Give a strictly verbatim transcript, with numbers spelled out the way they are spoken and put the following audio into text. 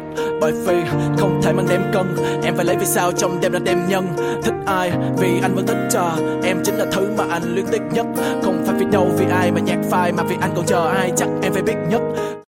nhất. Bởi vì không thể mang đêm cân, em phải lấy vì sao trong đêm là đêm nhân. Thích ai vì anh vẫn thích chờ, em chính là thứ mà anh luyến tiếc nhất. Không phải vì đâu vì ai mà nhạc phai, mà vì anh còn chờ ai chắc em phải biết nhất.